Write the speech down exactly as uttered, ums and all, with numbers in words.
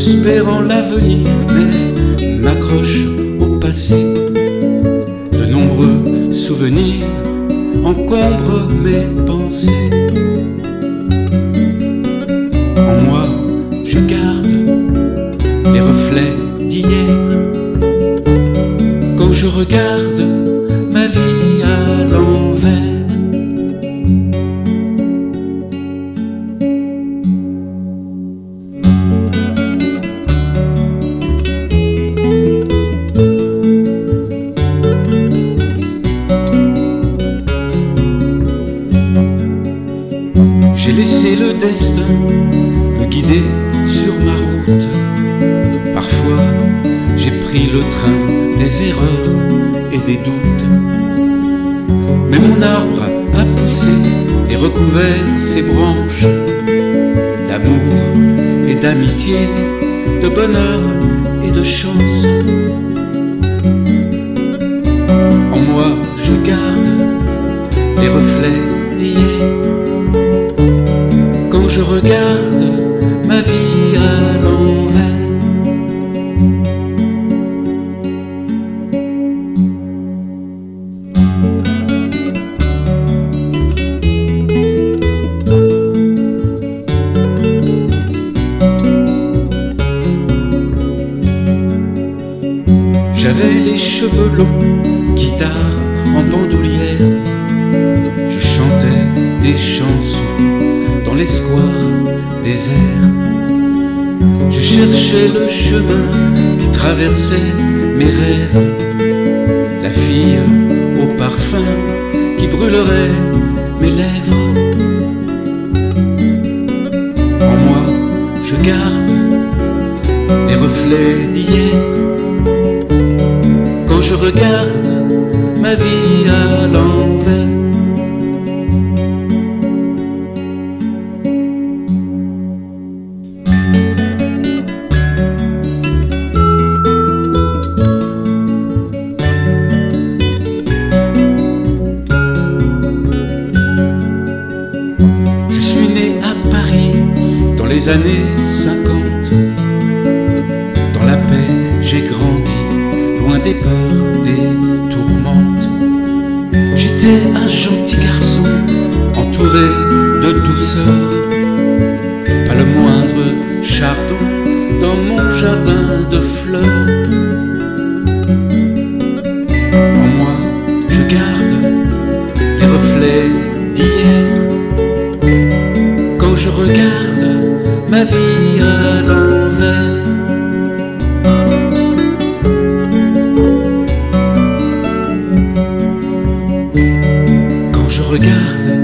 espérant l'avenir, mais m'accroche au passé. De nombreux souvenirs encombrent mes pensées. En moi, je garde les reflets d'hier. Quand je regarde ma vie à l'envers. J'ai laissé le destin me guider sur ma route. Parfois, j'ai pris le train des erreurs et des doutes. Mais mon arbre a poussé et recouvert ses branches d'amour et d'amitié, de bonheur et de chance. En moi, je garde les reflets d'hier. Quand je regarde ma vie à l'envers. J'avais les cheveux longs, guitare en bandoulière. Je chantais des chansons dans les squares déserts. Je cherchais le chemin qui traversait mes rêves. La fille au parfum qui brûlerait mes lèvres. En moi, je garde les reflets d'hier. Quand je regarde ma vie à l'envers. Je suis né à Paris dans les années cinquante. Dans la paix, j'ai grandi, loin des peurs, des tourmentes. J'étais un gentil garçon, entouré de douceur. Pas le moindre chardon dans mon jardin de fleurs. En moi, je garde les reflets d'hier. Quand je regarde ma vie à l'envers. Quand je regarde